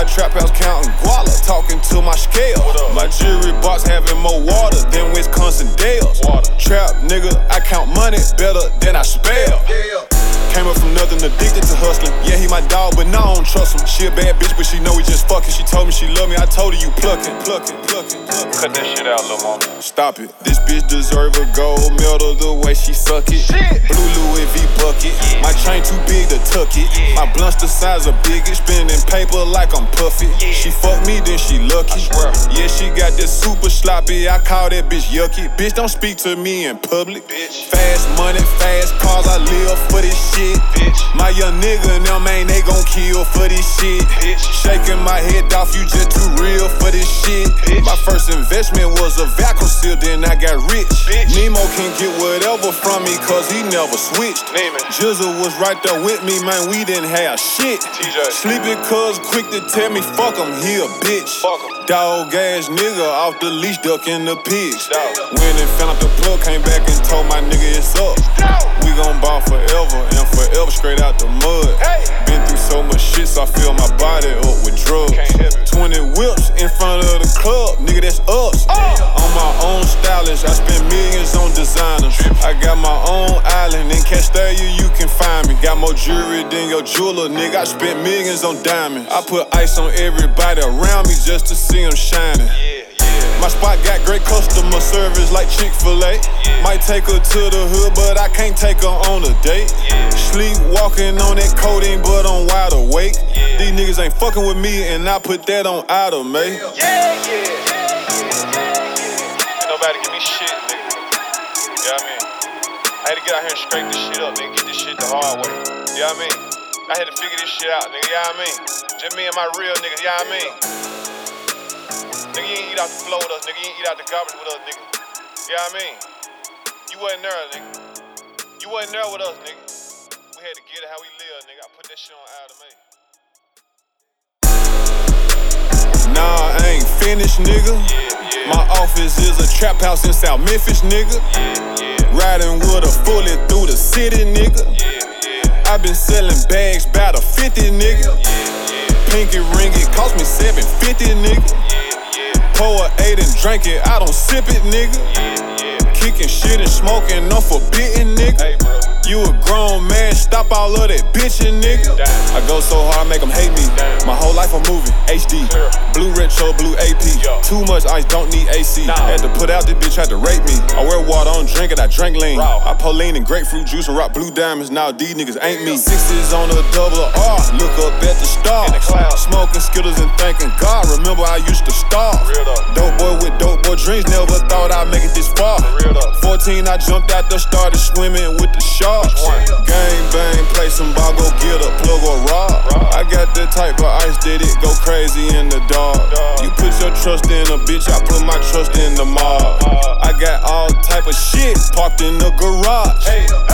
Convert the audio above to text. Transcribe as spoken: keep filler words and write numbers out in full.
my trap house counting guala, talking to my scale. My jewelry box having more water than Wisconsin Dells. Trap nigga, I count money better than I spell. Came up from nothing, addicted to hustling. Yeah, he my dog, but no, I don't trust him. She a bad bitch, but she know we just fucking. She told me she love me, I told her you plucking, plucking, plucking, plucking. Cut that shit out, lil' mama. Stop it. This bitch deserve a gold medal the way she suck it. Shit. Blue Louis V bucket. Yeah. My chain too big to tuck it. Yeah. My blunts the size of Biggie, spinning paper like I'm Puffy. Yeah. She fuck me, then she lucky. I swear. Yeah, she got this super sloppy. I call that bitch yucky. Bitch, don't speak to me in public. Bitch. Fast money, fast cars, I live for this shit. Bitch. My young nigga and them, man, they gon' kill for this shit. Bitch. Shaking my head off, you just too real for this shit. Bitch. My first investment was a vacuum seal, then I got rich. Bitch. Nemo can get whatever from me, cause he never switched. Name it. Jizzle was right there with me, man, we didn't have shit. T J. Sleepy cuz quick to tell me, fuck him, he a bitch. Fuck him. Dog ass nigga off the leash, ducking the pigs. Dog. Went and found out the plug, came back and told my nigga it's up. We gon' ball forever and forever straight out the mud. Hey. Been through so much shit, so I fill my body up with drugs. Can't help it. twenty whips in front of the club, nigga, that's us. Oh. On my own stylist, I spend millions on designers. I got my own island, in Castalia you can find me. Got more jewelry than your jeweler, nigga, I spent millions on diamonds. I put ice on everybody around me just to see them shining. Yeah, yeah. My spot got great customer service like Chick-fil-A. Yeah. Might take her to the hood, but I can't take her on a date. Yeah. Sleep walking on that codeine, but I'm wide awake. Yeah. These niggas ain't fucking with me, and I put that on Idle, mate. Yeah, yeah, yeah, yeah. Ain't nobody give me shit, nigga. You know what I mean? I had to get out here and scrape this shit up, nigga. Get this shit the hard way. You know what I mean? I had to figure this shit out, nigga. You know what I mean? Just me and my real niggas, you know what I mean? Nigga, you ain't eat out the floor with us, nigga. You ain't eat out the garbage with us, nigga. You know what I mean? You wasn't there, nigga. You wasn't there with us, nigga. We had to get it how we live, nigga. I put that shit on Idle, man. Nah, I ain't finished, nigga. Yeah, yeah. My office is a trap house in South Memphis, nigga. Yeah, yeah. Riding with a fully through the city, nigga. Yeah, yeah. I been selling bags bout a fifty, nigga. Yeah, yeah. Pinky ring, it cost me seven fifty, nigga. Yeah, yeah. Pour a eight and drink it, I don't sip it, nigga. Yeah, yeah. Kicking shit and smoking, no forbidden, nigga. Hey, bro. You a grown man, stop all of that bitchin', nigga. Damn. I go so hard, I make them hate me. Damn. My whole life I'm moving, H D. Sure. Blue retro, blue A P. Yo. Too much ice, don't need A C. Nah. Had to put out this bitch, tried to rape me. I wear water, I don't drink it, I drink lean. Raw. I pour lean and grapefruit juice and rock blue diamonds. Now these niggas ain't me. Sixes on a double R, look up at the stars. In the clouds. Smoking Skittles and thanking God. Remember I used to starve. Real though. Dope boy with dope boy dreams, never thought I'd make it this far. Real though. fourteen, I jumped out there, started swimming with the sharks. Gang bang, play some ball, go get a plug or rob. I got the type of ice that it go crazy in the dark. You put your trust in a bitch, I put my trust in the mob. I got all type of shit parked in the garage.